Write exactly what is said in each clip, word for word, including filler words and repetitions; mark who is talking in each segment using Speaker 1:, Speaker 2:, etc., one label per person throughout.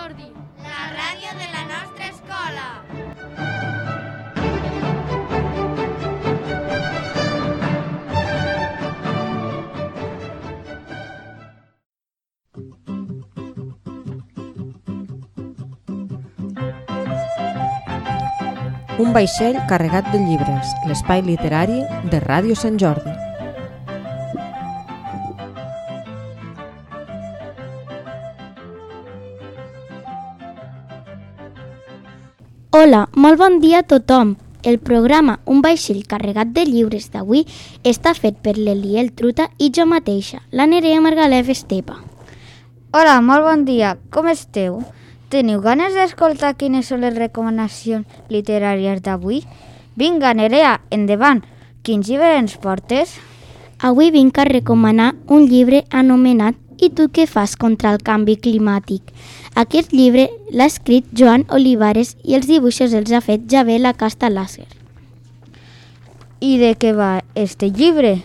Speaker 1: Jordi, la ràdio de la nostra escola.
Speaker 2: Un vaixell carregat de llibres, l'espai literari de Ràdio Sant Jordi.
Speaker 3: Hola, molt bon dia a tothom. El programa Un vaixell carregat de llibres d'avui està fet per l'Eliel Truta i jo mateixa, la Nerea Margalef Estepa.
Speaker 4: Hola, molt bon dia. Com esteu? Teniu ganes d'escoltar quines són les recomanacions literàries d'avui? Vinga, Nerea, endavant. Quins llibres ens portes?
Speaker 3: Avui vinc a recomanar un llibre anomenat I tu què fas contra el canvi climàtic? Aquest llibre l'ha escrit Joan Olivares i els dibuixos els ha fet Javel Acasta Làser.
Speaker 4: I de què va este llibre?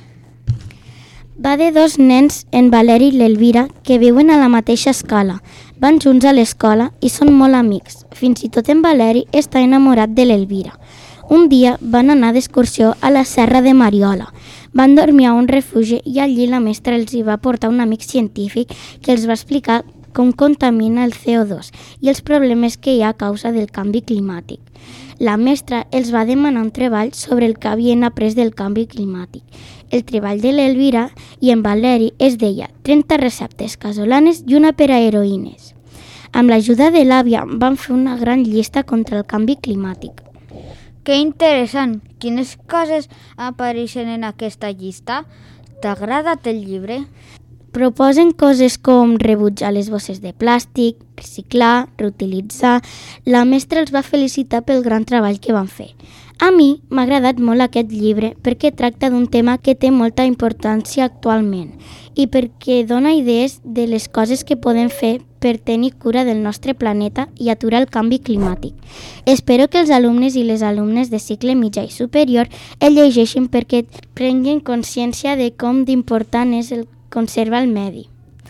Speaker 3: Va de dos nens, en Valeri i l'Elvira, que viuen a la mateixa escola. Van junts a l'escola i són molt amics. Fins i tot en Valeri està enamorat de l'Elvira. Un dia van anar d'excursió a la Serra de Mariola. Van dormir a un refugi i allí la mestra els hi va portar un amic científic que els va explicar com contamina el C O dos i els problemes que hi ha a causa del canvi climàtic. La mestra els va demanar un treball sobre el que havien après del canvi climàtic. El treball de l'Elvira i en Valeri es deia trenta receptes casolanes i una per a heroïnes. Amb l'ajuda de l'àvia van fer una gran llista contra el canvi climàtic.
Speaker 4: Que interessant! Quines coses apareixen en aquesta llista? T'ha agradat el llibre?
Speaker 3: Proposen coses com rebutjar les bosses de plàstic, reciclar, reutilitzar. La mestra els va felicitar pel gran treball que van fer. A mi m'ha agradat molt aquest llibre perquè tracta d'un tema que té molta importància actualment i perquè dona idees de les coses que podem fer per tenir cura del nostre planeta i aturar el canvi climàtic. Espero que els alumnes i les alumnes de cicle mitjà i superior el llegeixin perquè prenguin consciència de com d'important és el conservar el medi.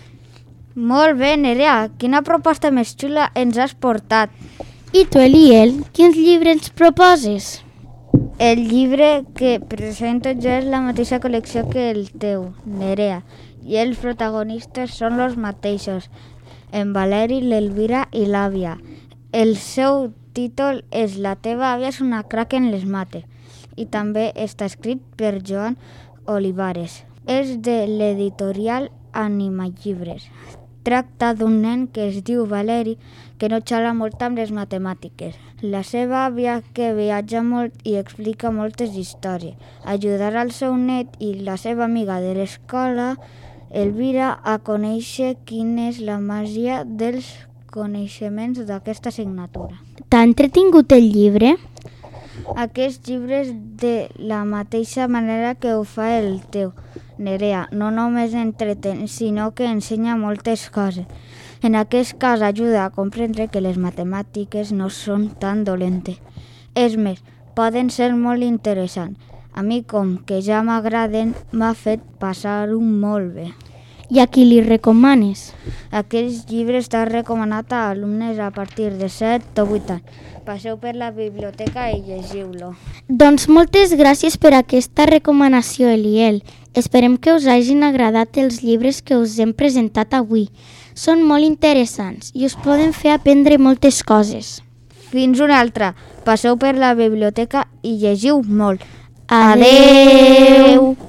Speaker 4: Molt bé, Nerea, quina proposta més xula ens has portat.
Speaker 3: I tu, Eliel, quins llibres ens proposes?
Speaker 4: El llibre que presento jo és la mateixa col·lecció que el teu, Nerea, i els protagonistes són els mateixos, en Valeri, l'Elvira i l'àvia. El seu títol és La teva àvia és una crac en les mates i també està escrit per Joan Olivares. És de l'editorial Anima Llibres. Tracta d'un nen que es diu Valeri que no xala molt amb les matemàtiques. La seva àvia, que viatja molt i explica moltes històries. Ajudar al seu net i la seva amiga de l'escola, Elvira, a conèixer quina és la màgia dels coneixements d'aquesta assignatura.
Speaker 3: T'ha entretingut el llibre?
Speaker 4: Aquests llibres de la mateixa manera que ho fa el teu, Nerea, no només entretén, sinó que ensenya moltes coses. En aquest cas ajuda a comprendre que les matemàtiques no són tan dolentes. És més, poden ser molt interessants. A mi, com que ja m'agraden, m'ha fet passar-ho molt bé.
Speaker 3: I a qui li recomanes?
Speaker 4: Aquest llibre està recomanat a alumnes a partir de set o vuit anys. Passeu per la biblioteca i llegiu-lo.
Speaker 3: Doncs moltes gràcies per aquesta recomanació, Eliel. Esperem que us hagin agradat els llibres que us hem presentat avui. Són molt interessants i us poden fer aprendre moltes coses.
Speaker 4: Fins una altra. Passeu per la biblioteca i llegiu molt.
Speaker 3: Adeu!